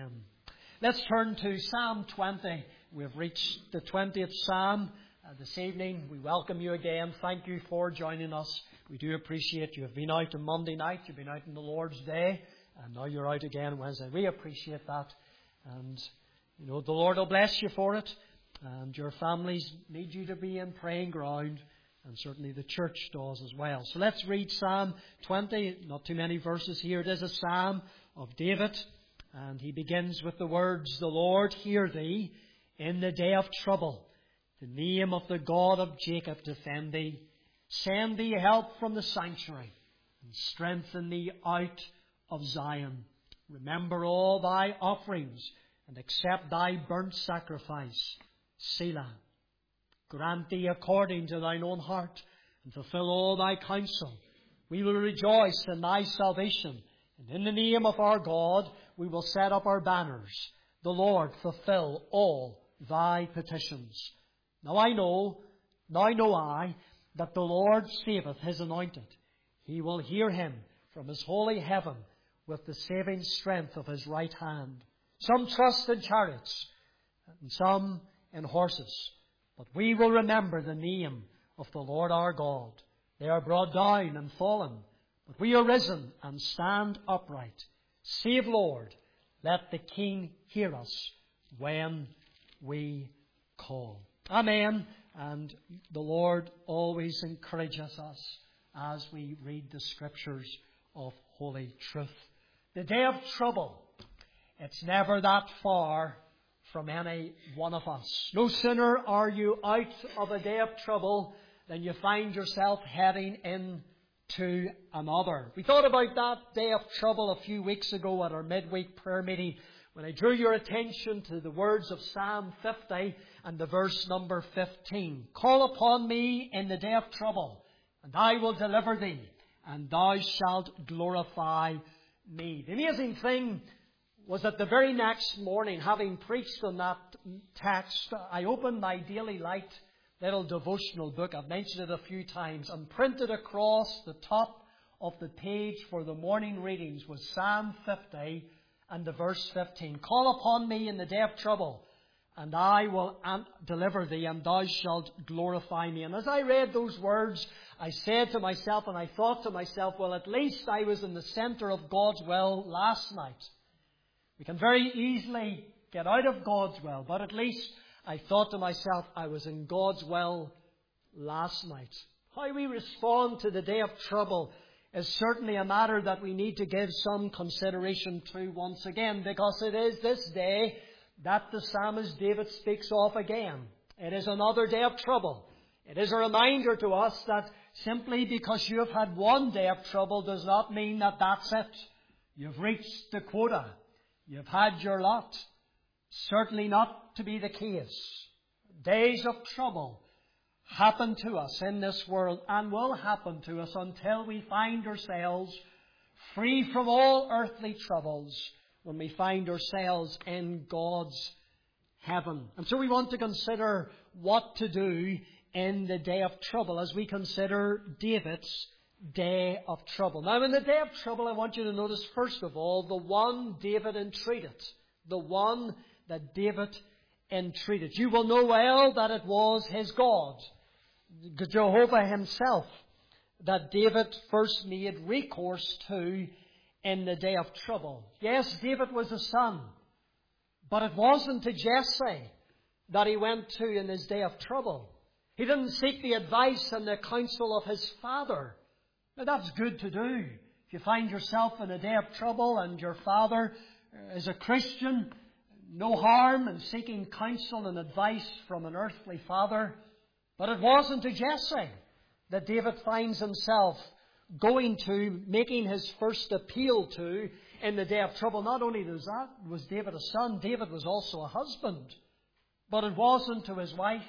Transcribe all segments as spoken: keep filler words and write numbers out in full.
Amen. Let's turn to Psalm twenty. We've reached the twentieth Psalm uh, this evening. We welcome you again. Thank you for joining us. We do appreciate you. You've been out on Monday night. You've been out on the Lord's Day. And now you're out again Wednesday. We appreciate that. And, you know, the Lord will bless you for it. And your families need you to be in praying ground. And certainly the church does as well. So let's read Psalm twenty. Not too many verses here. It is a psalm of David. And he begins with the words, "The Lord hear thee in the day of trouble. The name of the God of Jacob defend thee. Send thee help from the sanctuary, and strengthen thee out of Zion. Remember all thy offerings, and accept thy burnt sacrifice. Selah. Grant thee according to thine own heart, and fulfill all thy counsel. We will rejoice in thy salvation, and in the name of our God we will set up our banners. The Lord fulfill all thy petitions. Now I know, now know I, that the Lord saveth his anointed. He will hear him from his holy heaven with the saving strength of his right hand. Some trust in chariots, and some in horses. But we will remember the name of the Lord our God. They are brought down and fallen, but we are risen and stand upright. Save, Lord, let the King hear us when we call." Amen. And the Lord always encourages us as we read the Scriptures of Holy Truth. The day of trouble, it's never that far from any one of us. No sooner are you out of a day of trouble than you find yourself heading into another. We thought about that day of trouble a few weeks ago at our midweek prayer meeting when I drew your attention to the words of Psalm fifty and the verse number fifteen. "Call upon me in the day of trouble, and I will deliver thee, and thou shalt glorify me." The amazing thing was that the very next morning, having preached on that text, I opened my Daily Light little devotional book. I've mentioned it a few times, and printed across the top of the page for the morning readings was Psalm fifty and the verse fifteen. "Call upon me in the day of trouble, and I will deliver thee, and thou shalt glorify me." And as I read those words, I said to myself, and I thought to myself, well, at least I was in the centre of God's will last night. We can very easily get out of God's will, but at least I thought to myself, I was in God's will last night. How we respond to the day of trouble is certainly a matter that we need to give some consideration to once again, because it is this day that the psalmist David speaks of again. It is another day of trouble. It is a reminder to us that simply because you have had one day of trouble does not mean that that's it. You've reached the quota. You've had your lot. Certainly not to be the case. Days of trouble happen to us in this world and will happen to us until we find ourselves free from all earthly troubles, when we find ourselves in God's heaven. And so we want to consider what to do in the day of trouble as we consider David's day of trouble. Now, in the day of trouble, I want you to notice, first of all, the one David entreated. The one that David entreated. You will know well that it was his God, Jehovah himself, that David first made recourse to in the day of trouble. Yes, David was a son, but it wasn't to Jesse that he went to in his day of trouble. He didn't seek the advice and the counsel of his father. Now, that's good to do. If you find yourself in a day of trouble and your father is a Christian, no harm in seeking counsel and advice from an earthly father. But it wasn't to Jesse that David finds himself going to, making his first appeal to in the day of trouble. Not only was that, was David a son, David was also a husband. But it wasn't to his wife,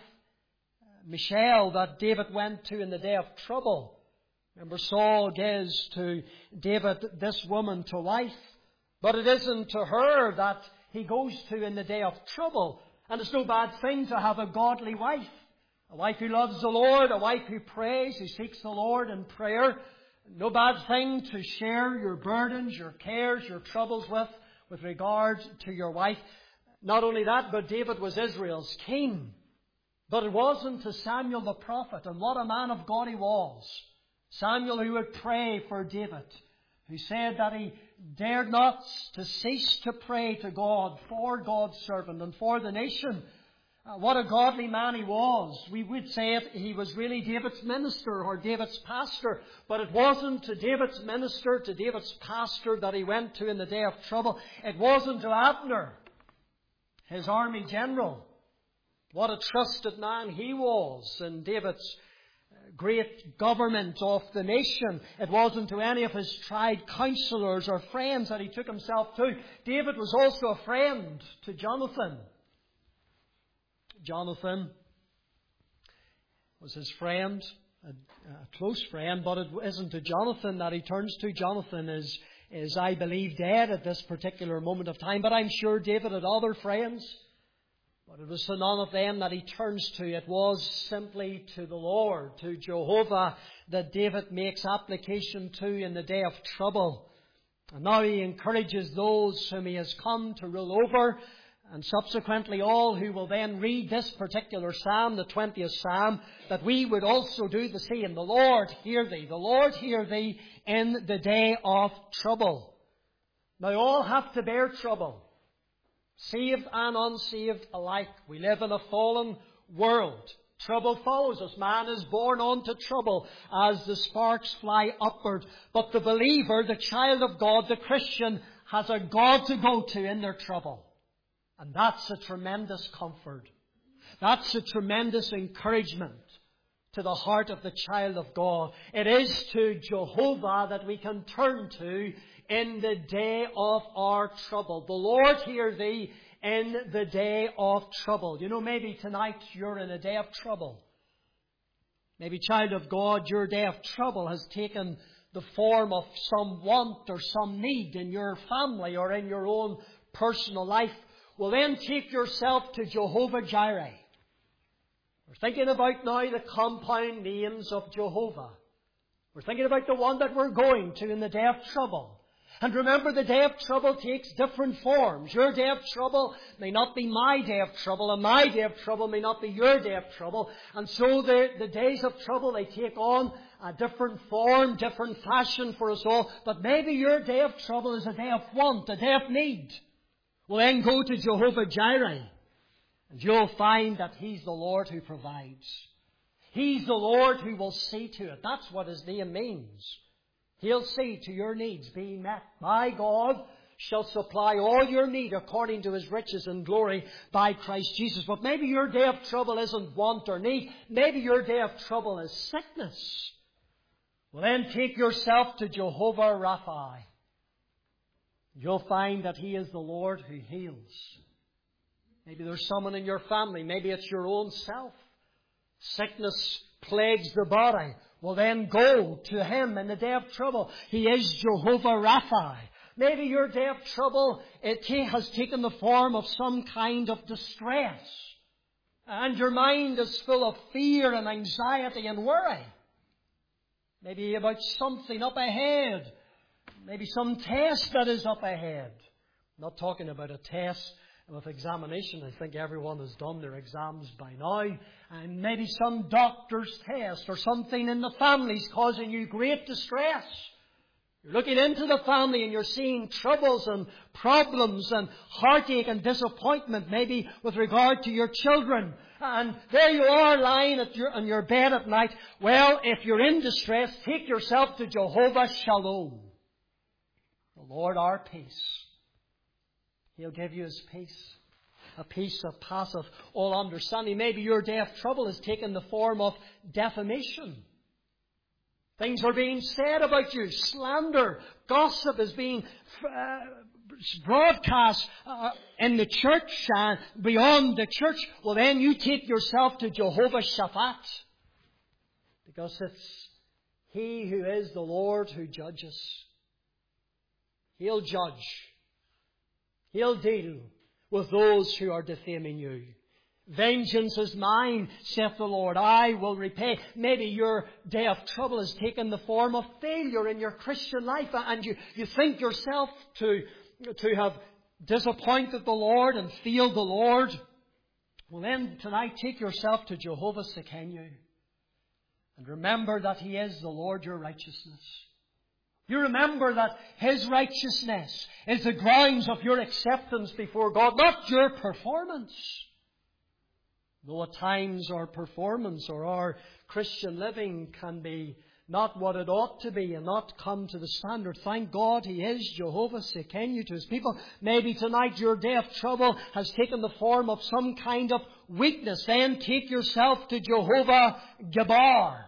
Michal, that David went to in the day of trouble. Remember, Saul gives to David this woman to wife. But it isn't to her that he goes to in the day of trouble. And it's no bad thing to have a godly wife. A wife who loves the Lord, a wife who prays, who seeks the Lord in prayer. No bad thing to share your burdens, your cares, your troubles with with regard to your wife. Not only that, but David was Israel's king. But it wasn't to Samuel the prophet, and what a man of God he was. Samuel who would pray for David, who said that he dared not to cease to pray to God for God's servant and for the nation. Uh, what a godly man he was. We would say it, he was really David's minister or David's pastor. But it wasn't to David's minister, to David's pastor that he went to in the day of trouble. It wasn't to Abner, his army general. What a trusted man he was in David's great government of the nation. It wasn't to any of his tried counselors or friends that he took himself to. David was also a friend to Jonathan. Jonathan was his friend, a, a close friend, but it isn't to Jonathan that he turns to. Jonathan is, is, I believe, dead at this particular moment of time, but I'm sure David had other friends. But it was to none of them that he turns to. It was simply to the Lord, to Jehovah, that David makes application to in the day of trouble. And now he encourages those whom he has come to rule over, and subsequently all who will then read this particular psalm, the twentieth psalm, that we would also do the same. The Lord hear thee, the Lord hear thee in the day of trouble. Now all have to bear trouble. Saved and unsaved alike. We live in a fallen world. Trouble follows us. Man is born unto trouble as the sparks fly upward. But the believer, the child of God, the Christian, has a God to go to in their trouble. And that's a tremendous comfort. That's a tremendous encouragement to the heart of the child of God. It is to Jehovah that we can turn to in the day of our trouble. The Lord hear thee in the day of trouble. You know, maybe tonight you're in a day of trouble. Maybe, child of God, your day of trouble has taken the form of some want or some need in your family or in your own personal life. Well, then take yourself to Jehovah Jireh. We're thinking about now the compound names of Jehovah. We're thinking about the one that we're going to in the day of trouble. And remember, the day of trouble takes different forms. Your day of trouble may not be my day of trouble, and my day of trouble may not be your day of trouble. And so the, the days of trouble, they take on a different form, different fashion for us all. But maybe your day of trouble is a day of want, a day of need. Well, then go to Jehovah Jireh, and you'll find that He's the Lord who provides. He's the Lord who will see to it. That's what His name means. He'll see to your needs being met. My God shall supply all your need according to His riches and glory by Christ Jesus. But maybe your day of trouble isn't want or need. Maybe your day of trouble is sickness. Well, then take yourself to Jehovah Rapha. You'll find that He is the Lord who heals. Maybe there's someone in your family. Maybe it's your own self. Sickness plagues the body. Well, then go to Him in the day of trouble. He is Jehovah Rapha. Maybe your day of trouble it has taken the form of some kind of distress. And your mind is full of fear and anxiety and worry. Maybe about something up ahead. Maybe some test that is up ahead. I'm not talking about a test with examination. I think everyone has done their exams by now. And maybe some doctor's test or something in the family is causing you great distress. You're looking into the family and you're seeing troubles and problems and heartache and disappointment, maybe with regard to your children. And there you are lying at your, on your bed at night. Well, if you're in distress, take yourself to Jehovah Shalom, the Lord our peace. He'll give you His peace, a peace that passeth all understanding. Maybe your day of trouble has taken the form of defamation. Things are being said about you. Slander, gossip is being uh, broadcast uh, in the church and beyond the church. Well, then you take yourself to Jehovah Shaphat, because it's He who is the Lord who judges. He'll judge. He'll deal with those who are defaming you. Vengeance is mine, saith the Lord. I will repay. Maybe your day of trouble has taken the form of failure in your Christian life, and you, you think yourself to, to have disappointed the Lord and failed the Lord, well then tonight take yourself to Jehovah Sekenu and remember that He is the Lord your righteousness. You remember that His righteousness is the grounds of your acceptance before God, not your performance. Though at times our performance or our Christian living can be not what it ought to be and not come to the standard. Thank God He is Jehovah Sekenu to His people. Maybe tonight your day of trouble has taken the form of some kind of weakness. Then take yourself to Jehovah Gabbar.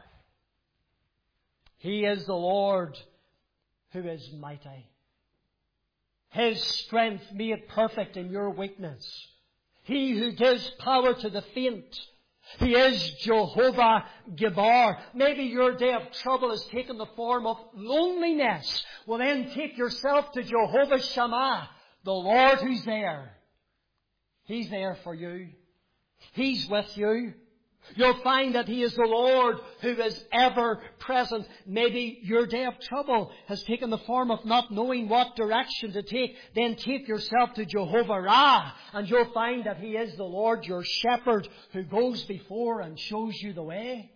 He is the Lord who is mighty. His strength made perfect in your weakness. He who gives power to the faint. He is Jehovah Gabbar. Maybe your day of trouble has taken the form of loneliness. Well then take yourself to Jehovah Shammah, the Lord who's there. He's there for you. He's with you. You'll find that He is the Lord who is ever present. Maybe your day of trouble has taken the form of not knowing what direction to take. Then take yourself to Jehovah Ra, and you'll find that He is the Lord your shepherd who goes before and shows you the way.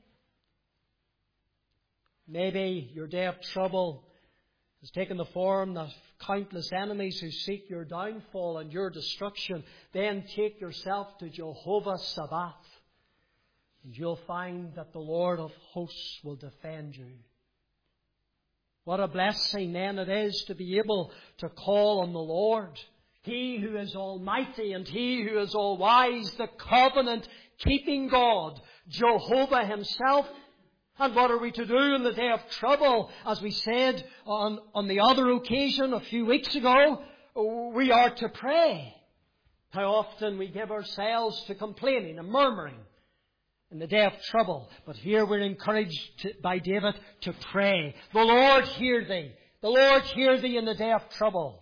Maybe your day of trouble has taken the form of countless enemies who seek your downfall and your destruction. Then take yourself to Jehovah Sabaoth. And you'll find that the Lord of hosts will defend you. What a blessing then it is to be able to call on the Lord. He who is almighty and He who is all wise, the covenant-keeping God, Jehovah Himself. And what are we to do in the day of trouble? As we said on, on the other occasion a few weeks ago, we are to pray. How often we give ourselves to complaining and murmuring in the day of trouble. But here we're encouraged to, by David to pray. The Lord hear thee. The Lord hear thee in the day of trouble.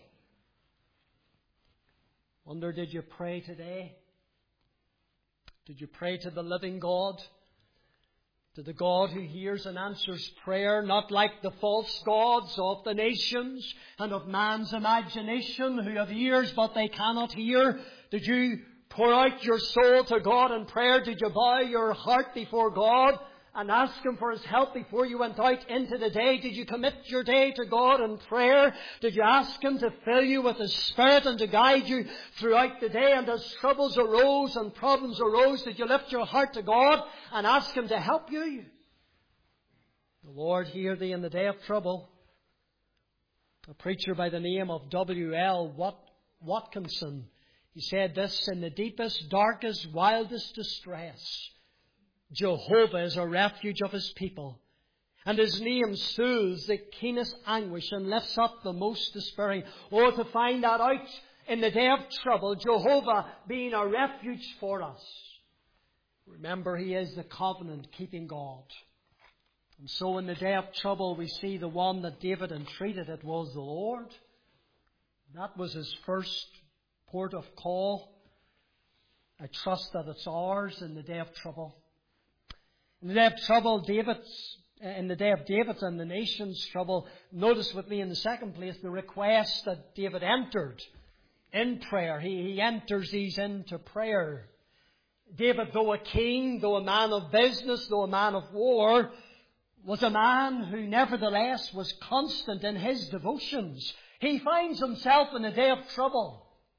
Wonder, did you pray today? Did you pray to the living God? To the God who hears and answers prayer, not like the false gods of the nations and of man's imagination who have ears but they cannot hear? Did you pour out your soul to God in prayer? Did you bow your heart before God and ask Him for His help before you went out into the day? Did you commit your day to God in prayer? Did you ask Him to fill you with His Spirit and to guide you throughout the day? And as troubles arose and problems arose, did you lift your heart to God and ask Him to help you? The Lord hear thee in the day of trouble. A preacher by the name of W L Wat- Watkinson, he said this: in the deepest, darkest, wildest distress, Jehovah is a refuge of His people, and His name soothes the keenest anguish and lifts up the most despairing. Oh, to find that out in the day of trouble, Jehovah being a refuge for us. Remember, He is the covenant-keeping God. And so in the day of trouble, we see the one that David entreated. It was the Lord. That was his first port of call. I trust that it's ours in the day of trouble. In the day of trouble, David's, in the day of David's and the nation's trouble, notice with me in the second place the request that David entered in prayer. He, he enters these into prayer. David, though a king, though a man of business, though a man of war, was a man who nevertheless was constant in his devotions. He finds himself in a day of trouble,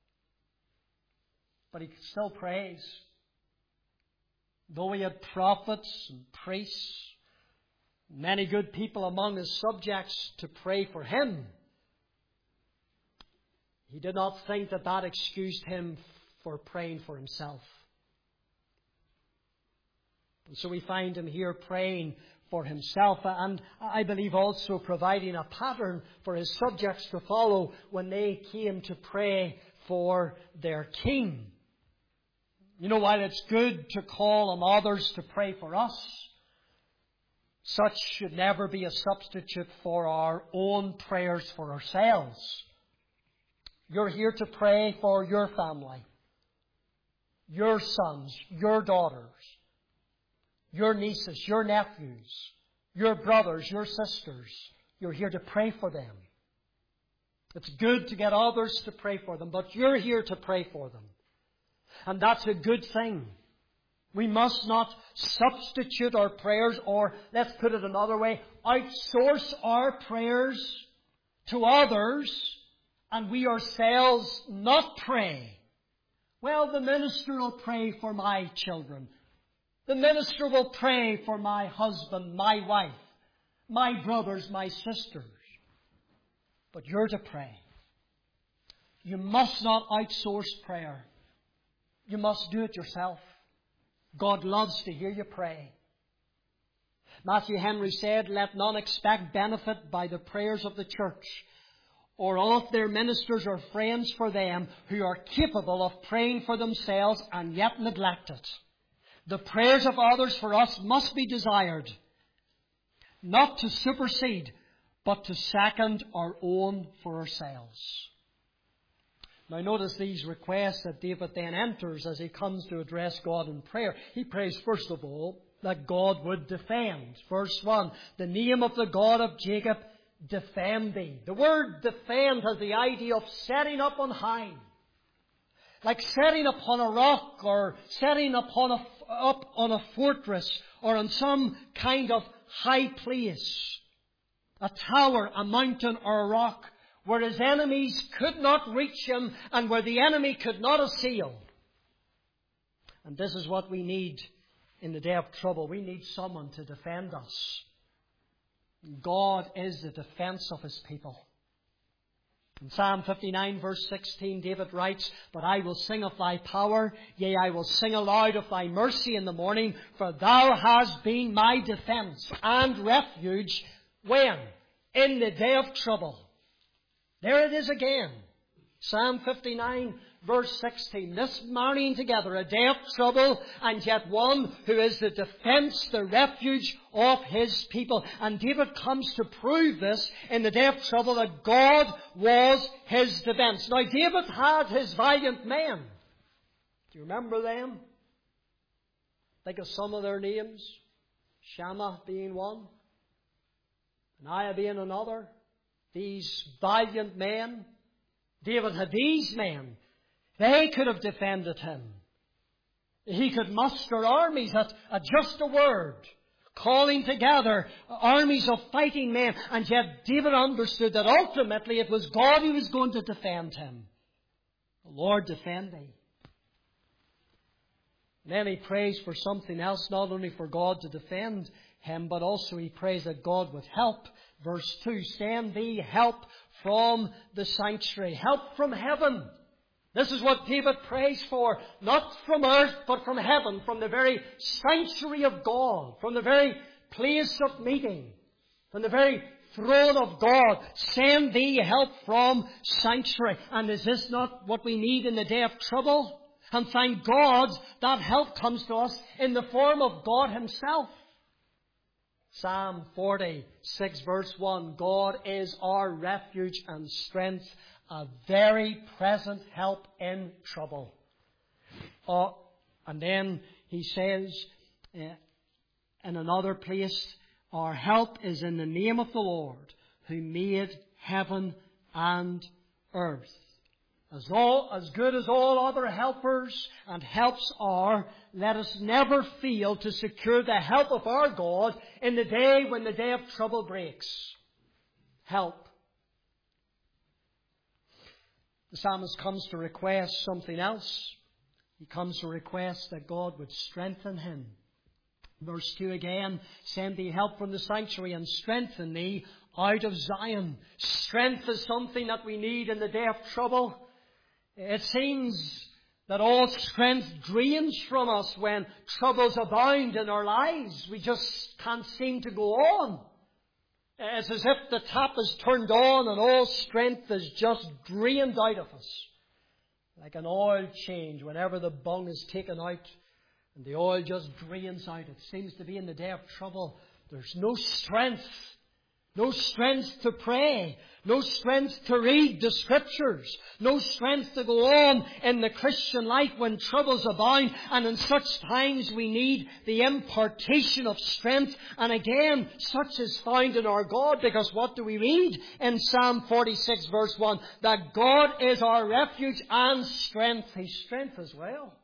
but he still prays. Though he had prophets and priests, many good people among his subjects to pray for him, he did not think that that excused him for praying for himself. And so we find him here praying for himself, and I believe also providing a pattern for his subjects to follow when they came to pray for their king. You know, while it's good to call on others to pray for us, such should never be a substitute for our own prayers for ourselves. You're here to pray for your family, your sons, your daughters, your nieces, your nephews, your brothers, your sisters. You're here to pray for them. It's good to get others to pray for them, but you're here to pray for them. And that's a good thing. We must not substitute our prayers, or let's put it another way, outsource our prayers to others and we ourselves not pray. Well, the minister will pray for my children. The minister will pray for my husband, my wife, my brothers, my sisters. But you're to pray. You must not outsource prayer. You must do it yourself. God loves to hear you pray. Matthew Henry said, "Let none expect benefit by the prayers of the church, or of their ministers or friends for them who are capable of praying for themselves and yet neglect it. The prayers of others for us must be desired, not to supersede, but to second our own for ourselves." Now notice these requests that David then enters as he comes to address God in prayer. He prays first of all that God would defend. Verse one, "The name of the God of Jacob defend thee." The word defend has the idea of setting up on high. Like setting upon a rock, or setting upon a, up on a fortress, or on some kind of high place. A tower, a mountain, or a rock, where his enemies could not reach him and where the enemy could not assail. And this is what we need in the day of trouble. We need someone to defend us. God is the defense of His people. In Psalm fifty-nine verse sixteen, David writes, "But I will sing of Thy power, yea, I will sing aloud of Thy mercy in the morning, for Thou hast been my defense and refuge." When? In the day of trouble. There it is again. Psalm fifty-nine verse sixteen. This marrying together a day of trouble and yet one who is the defense, the refuge of His people. And David comes to prove this in the day of trouble, that God was his defense. Now David had his valiant men. Do you remember them? Think of some of their names. Shammah being one. Benaiah being another. These valiant men. David had these men. They could have defended him. He could muster armies at, at just a word, calling together armies of fighting men. And yet David understood that ultimately it was God who was going to defend him. The Lord defend thee. Then he prays for something else, not only for God to defend him, but also he prays that God would help. Verse two, "Send thee help from the sanctuary." Help from heaven. This is what David prays for. Not from earth, but from heaven. From the very sanctuary of God. From the very place of meeting. From the very throne of God. Send thee help from sanctuary. And is this not what we need in the day of trouble? And thank God that help comes to us in the form of God Himself. Psalm forty-six verse one, "God is our refuge and strength, a very present help in trouble." Uh, and then he says uh, in another place, "Our help is in the name of the Lord, who made heaven and earth." As all, as good as all other helpers and helps are, let us never fail to secure the help of our God in the day when the day of trouble breaks. Help. The psalmist comes to request something else. He comes to request that God would strengthen him. Verse two again, "Send thee help from the sanctuary and strengthen thee out of Zion." Strength is something that we need in the day of trouble. It seems that all strength drains from us when troubles abound in our lives. We just can't seem to go on. It's as if the tap is turned on and all strength is just drained out of us. Like an oil change, whenever the bung is taken out and the oil just drains out. It seems to be in the day of trouble, there's no strength. No strength to pray. No strength to read the Scriptures. No strength to go on in the Christian life when troubles abound. And in such times we need the impartation of strength. And again, such is found in our God. Because what do we read in Psalm forty-six verse one? That God is our refuge and strength. His strength as well.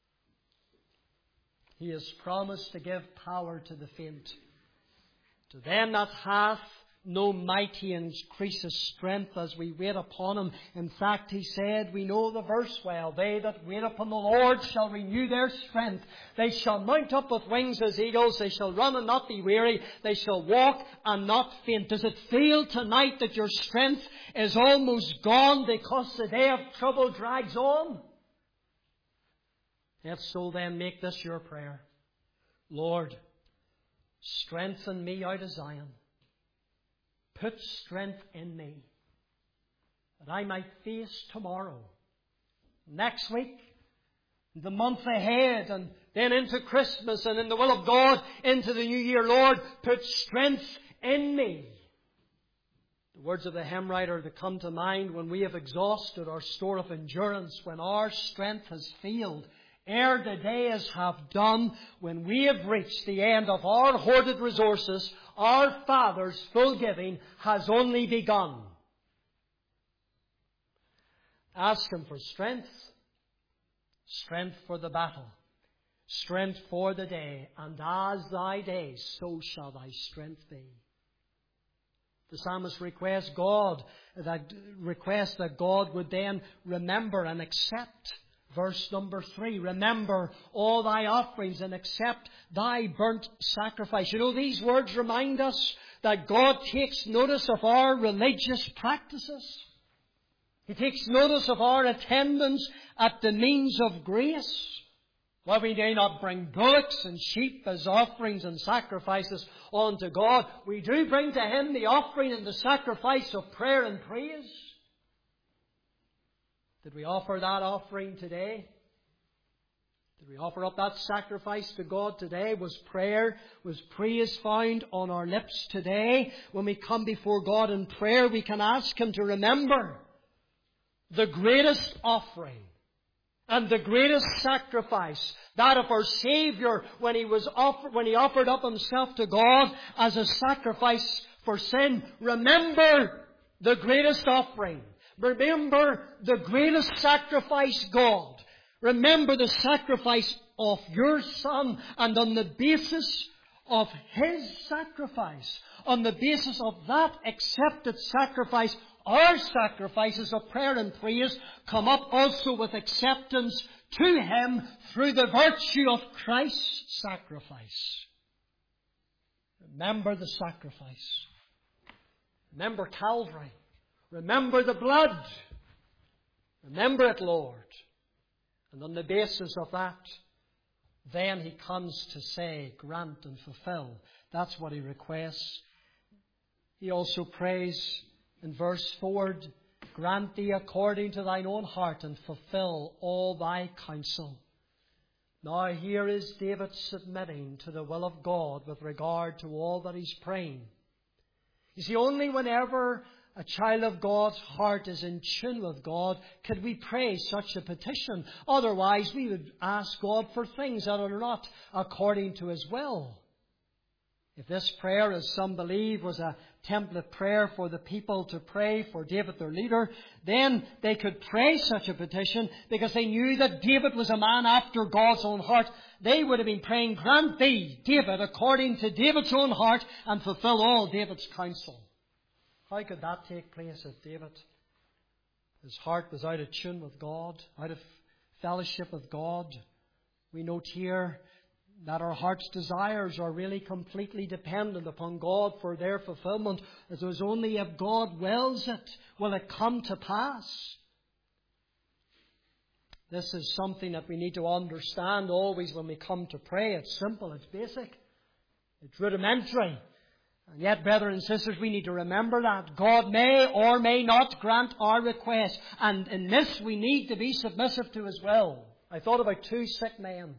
He has promised to give power to the faint. To them that hath no might, He increases strength as we wait upon Him. In fact, He said, we know the verse well, they that wait upon the Lord shall renew their strength. They shall mount up with wings as eagles. They shall run and not be weary. They shall walk and not faint. Does it feel tonight that your strength is almost gone because the day of trouble drags on? If so, then make this your prayer. Lord, strengthen me out of Zion. Put strength in me that I might face tomorrow, next week, the month ahead, and then into Christmas, and in the will of God into the new year. Lord, put strength in me. The words of the hymn writer that come to mind: when we have exhausted our store of endurance, when our strength has failed, ere the days have done, when we have reached the end of our hoarded resources, our Father's full giving has only begun. Ask Him for strength. Strength for the battle. Strength for the day. And as thy days, so shall thy strength be. The psalmist requests God, that requests that God would then remember and accept. Verse number three, remember all thy offerings and accept thy burnt sacrifice. You know, these words remind us that God takes notice of our religious practices. He takes notice of our attendance at the means of grace. While we may not bring bullocks and sheep as offerings and sacrifices unto God, we do bring to Him the offering and the sacrifice of prayer and praise. Did we offer that offering today? Did we offer up that sacrifice to God today? Was prayer, was praise found on our lips today? When we come before God in prayer, we can ask Him to remember the greatest offering and the greatest sacrifice, that of our Saviour when He was offered, when He offered up Himself to God as a sacrifice for sin. Remember the greatest offering. Remember the greatest sacrifice, God. Remember the sacrifice of your Son, and on the basis of His sacrifice, on the basis of that accepted sacrifice, our sacrifices of prayer and praise come up also with acceptance to Him through the virtue of Christ's sacrifice. Remember the sacrifice. Remember Calvary. Remember the blood. Remember it, Lord. And on the basis of that, then He comes to say, grant and fulfill. That's what He requests. He also prays in verse four, grant thee according to thine own heart and fulfill all thy counsel. Now here is David submitting to the will of God with regard to all that he's praying. You see, only whenever a child of God's heart is in tune with God could we pray such a petition. Otherwise, we would ask God for things that are not according to His will. If this prayer, as some believe, was a template prayer for the people to pray for David, their leader, then they could pray such a petition because they knew that David was a man after God's own heart. They would have been praying, grant thee, David, according to David's own heart, and fulfill all David's counsel. How could that take place if David, his heart was out of tune with God, out of fellowship with God? We note here that our heart's desires are really completely dependent upon God for their fulfillment. It was only if God wills it will it come to pass. This is something that we need to understand always when we come to pray. It's simple, it's basic, it's rudimentary. And yet, brethren and sisters, we need to remember that God may or may not grant our request. And in this we need to be submissive to His will. I thought about two sick men.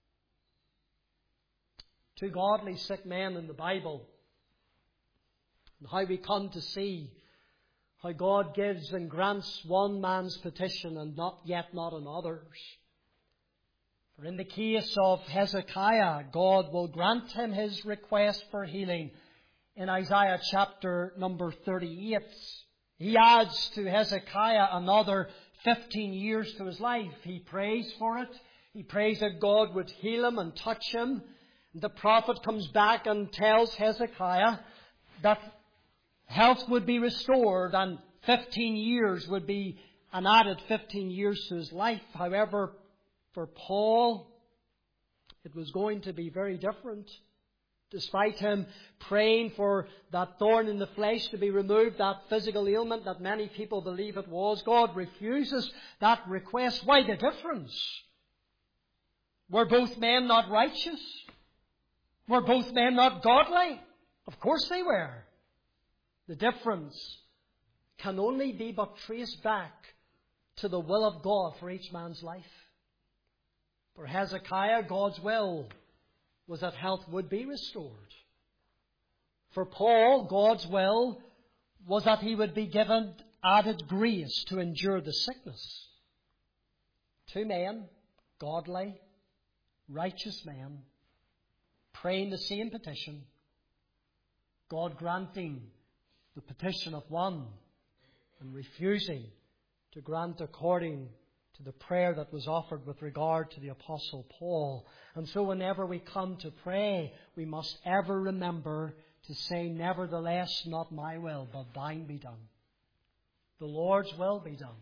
Two godly sick men in the Bible. And how we come to see how God gives and grants one man's petition and not yet not another's. For in the case of Hezekiah, God will grant him his request for healing. In Isaiah chapter number thirty-eight, he adds to Hezekiah another fifteen years to his life. He prays for it. He prays that God would heal him and touch him. The prophet comes back and tells Hezekiah that health would be restored and fifteen years would be an added fifteen years to his life. However, for Paul, it was going to be very different. Despite him praying for that thorn in the flesh to be removed, that physical ailment that many people believe it was, God refuses that request. Why the difference? Were both men not righteous? Were both men not godly? Of course they were. The difference can only be but traced back to the will of God for each man's life. For Hezekiah, God's will was that health would be restored. For Paul, God's will was that he would be given added grace to endure the sickness. Two men, godly, righteous men, praying the same petition, God granting the petition of one and refusing to grant according to the prayer that was offered with regard to the Apostle Paul. And so whenever we come to pray, we must ever remember to say, nevertheless, not my will, but thine be done. The Lord's will be done.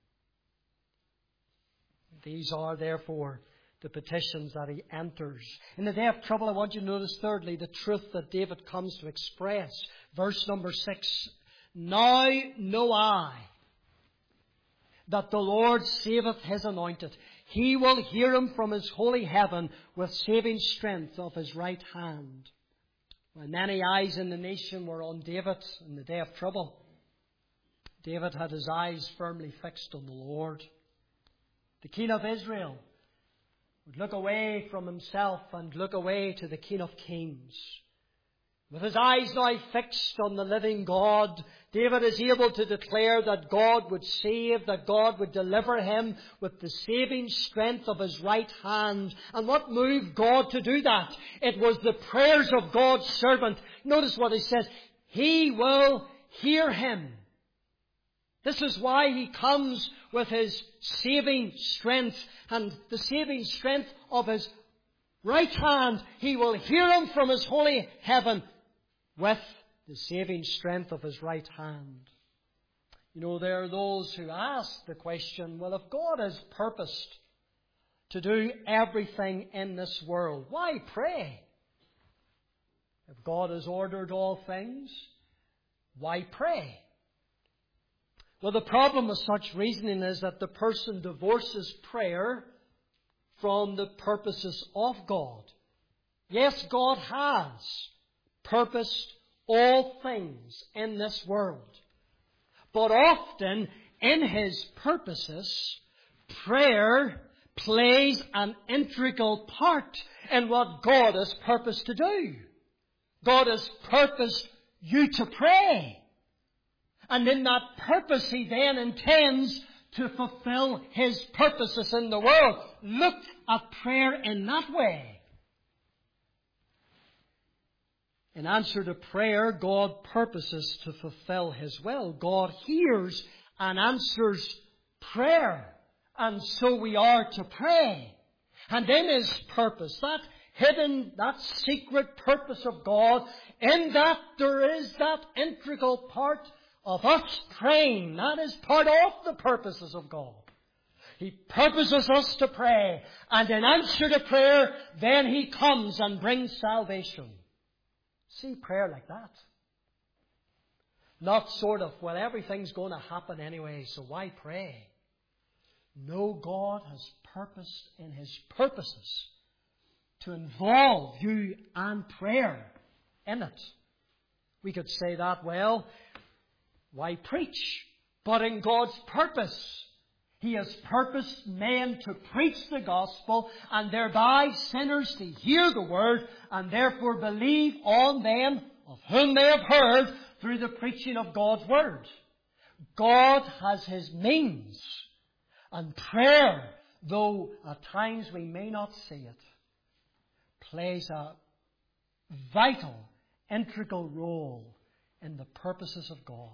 These are, therefore, the petitions that he enters. In the day of trouble, I want you to notice, thirdly, the truth that David comes to express. Verse number six, now know I that the Lord saveth his anointed. He will hear him from his holy heaven with saving strength of his right hand. When many eyes in the nation were on David in the day of trouble, David had his eyes firmly fixed on the Lord. The King of Israel would look away from himself and look away to the King of Kings. With his eyes now fixed on the living God, David is able to declare that God would save, that God would deliver him with the saving strength of his right hand. And what moved God to do that? It was the prayers of God's servant. Notice what he says. He will hear him. This is why he comes with his saving strength and the saving strength of his right hand. He will hear him from his holy heaven with the saving strength of his right hand. You know, there are those who ask the question, well, if God has purposed to do everything in this world, why pray? If God has ordered all things, why pray? Well, the problem with such reasoning is that the person divorces prayer from the purposes of God. Yes, God has purposed all things in this world. But often in his purposes, prayer plays an integral part in what God has purposed to do. God has purposed you to pray. And in that purpose, he then intends to fulfill his purposes in the world. Look at prayer in that way. In answer to prayer, God purposes to fulfill his will. God hears and answers prayer. And so we are to pray. And in his purpose, that hidden, that secret purpose of God, in that there is that integral part of us praying. That is part of the purposes of God. He purposes us to pray. And in answer to prayer, then he comes and brings salvation. See prayer like that. Not sort of, well, everything's going to happen anyway, so why pray? No, God has purposed in his purposes to involve you and prayer in it. We could say that, well, why preach? But in God's purpose, he has purposed men to preach the gospel and thereby sinners to hear the word and therefore believe on them of whom they have heard through the preaching of God's Word. God has His means. And prayer, though at times we may not see it, plays a vital, integral role in the purposes of God.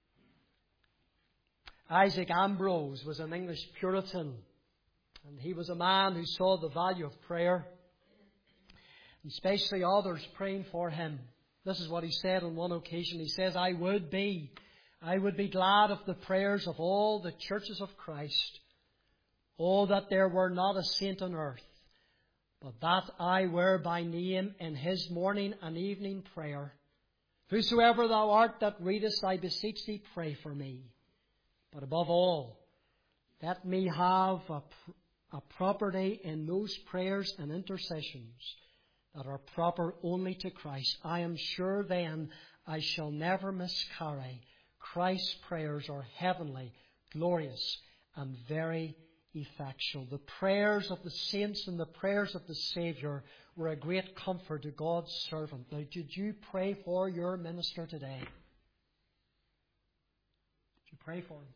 Isaac Ambrose was an English Puritan, and he was a man who saw the value of prayer, especially others praying for him. This is what he said on one occasion. He says, I would be, I would be glad of the prayers of all the churches of Christ. Oh, that there were not a saint on earth, but that I were by name in his morning and evening prayer. Whosoever thou art that readest, I beseech thee, pray for me. But above all, let me have a, a property in those prayers and intercessions that are proper only to Christ. I am sure then I shall never miscarry. Christ's prayers are heavenly, glorious, and very effectual. The prayers of the saints and the prayers of the Saviour were a great comfort to God's servant. Now, did you pray for your minister today? Did you pray for him?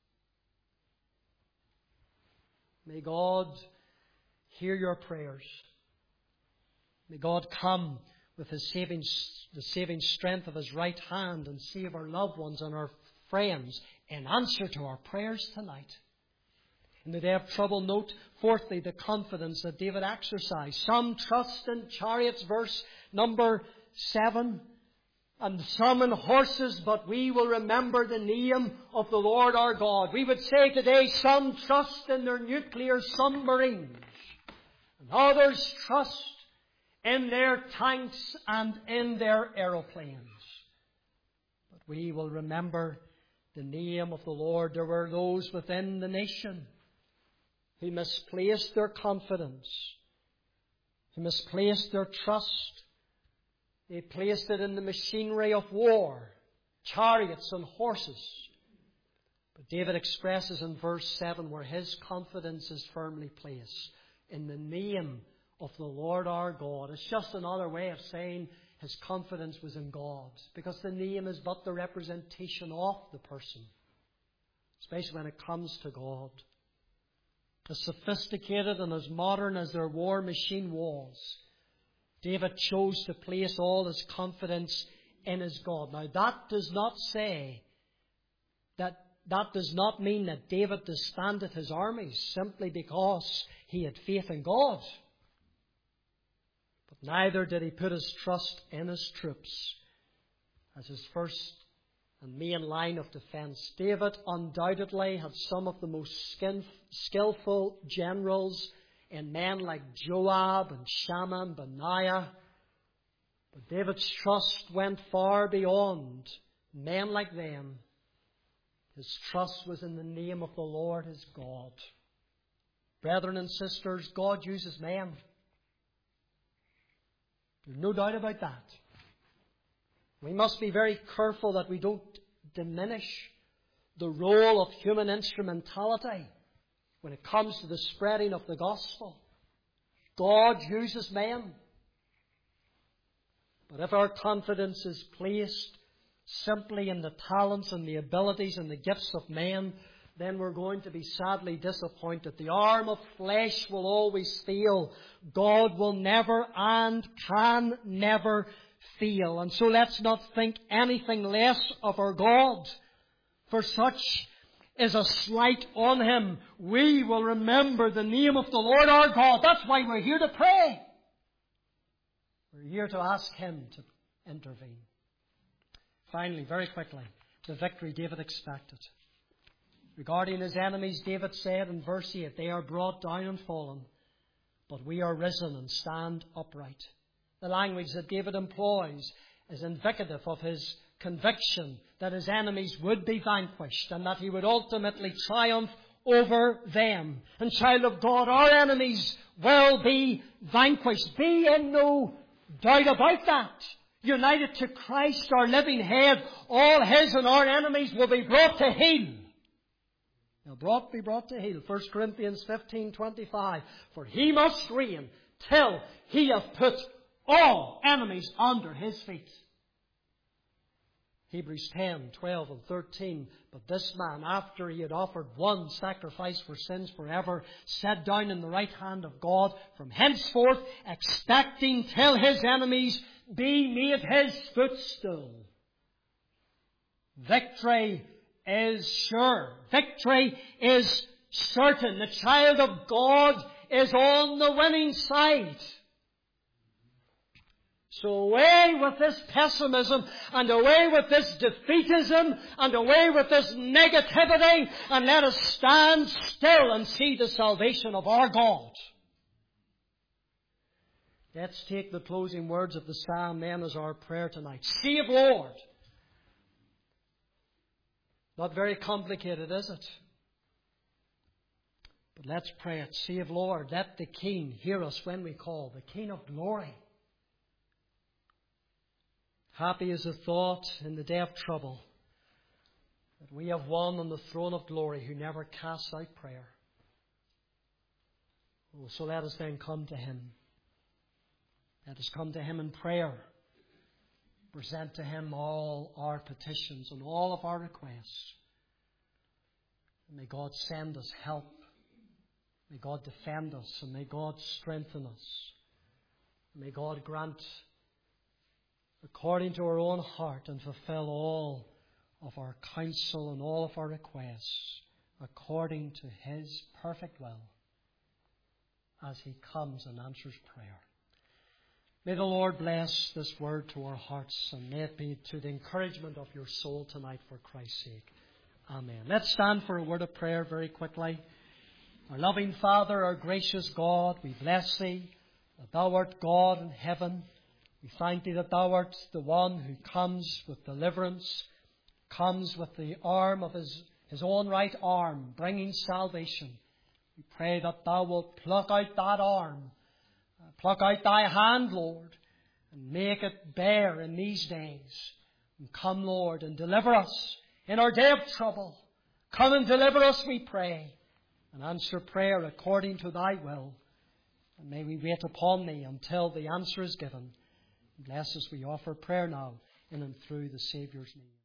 May God hear your prayers. May God come with His saving, the saving strength of His right hand and save our loved ones and our friends in answer to our prayers tonight. In the day of trouble, note, fourthly, the confidence that David exercised. Some trust in chariots, verse number seven, and some in horses, but we will remember the name of the Lord our God. We would say today, some trust in their nuclear submarines, and others trust in their tanks and in their aeroplanes. But we will remember the name of the Lord. There were those within the nation who misplaced their confidence, who misplaced their trust. They placed it in the machinery of war, chariots and horses. But David expresses in verse seven where his confidence is firmly placed in the name of the Lord our God. It's just another way of saying his confidence was in God, because the name is but the representation of the person, especially when it comes to God. As sophisticated and as modern as their war machine was, David chose to place all his confidence in his God. Now, that does not say that that does not mean that David disbanded his armies simply because he had faith in God. But neither did he put his trust in his troops as his first and main line of defense. David undoubtedly had some of the most skin, skillful generals in men like Joab and Shammah and Benaiah. But David's trust went far beyond men like them. His trust was in the name of the Lord his God. Brethren and sisters, God uses men. There's no doubt about that. We must be very careful that we don't diminish the role of human instrumentality when it comes to the spreading of the gospel. God uses men. But if our confidence is placed simply in the talents and the abilities and the gifts of men, then we're going to be sadly disappointed. The arm of flesh will always fail. God will never and can never fail. And so let's not think anything less of our God, for such is a slight on Him. We will remember the name of the Lord our God. That's why we're here to pray. We're here to ask Him to intervene. Finally, very quickly, the victory David expected. Regarding his enemies, David said in verse eight, they are brought down and fallen, but we are risen and stand upright. The language that David employs is indicative of his conviction that his enemies would be vanquished and that he would ultimately triumph over them. And child of God, our enemies will be vanquished. Be in no doubt about that. United to Christ, our living head, all his and our enemies will be brought to heel. They'll brought, be brought to heel. First Corinthians fifteen twenty-five. For he must reign till he hath put all enemies under his feet. Hebrews ten, twelve and thirteen. But this man, after he had offered one sacrifice for sins forever, sat down in the right hand of God from henceforth, expecting till his enemies be made his footstool. Victory is sure. Victory is certain. The child of God is on the winning side. So away with this pessimism, and away with this defeatism, and away with this negativity, and let us stand still and see the salvation of our God. Let's take the closing words of the psalm then as our prayer tonight. Save, Lord. Not very complicated, is it? But let's pray it. Save, Lord. Let the King hear us when we call, the King of glory. Happy is the thought in the day of trouble that we have one on the throne of glory who never casts out prayer. Oh, so let us then come to Him. Let us come to Him in prayer. Present to Him all our petitions and all of our requests. And may God send us help. May God defend us, and may God strengthen us. May God grant according to our own heart and fulfill all of our counsel and all of our requests according to His perfect will as He comes and answers prayer. May the Lord bless this word to our hearts, and may it be to the encouragement of your soul tonight for Christ's sake. Amen. Let's stand for a word of prayer very quickly. Our loving Father, our gracious God, we bless Thee that Thou art God in heaven. We thank Thee that Thou art the one who comes with deliverance, comes with the arm of His, his own right arm, bringing salvation. We pray that Thou wilt pluck out that arm, uh, pluck out Thy hand, Lord, and make it bare in these days. And come, Lord, and deliver us in our day of trouble. Come and deliver us, we pray, and answer prayer according to Thy will. And may we wait upon Thee until the answer is given. Bless us, we offer prayer now in and through the Saviour's name.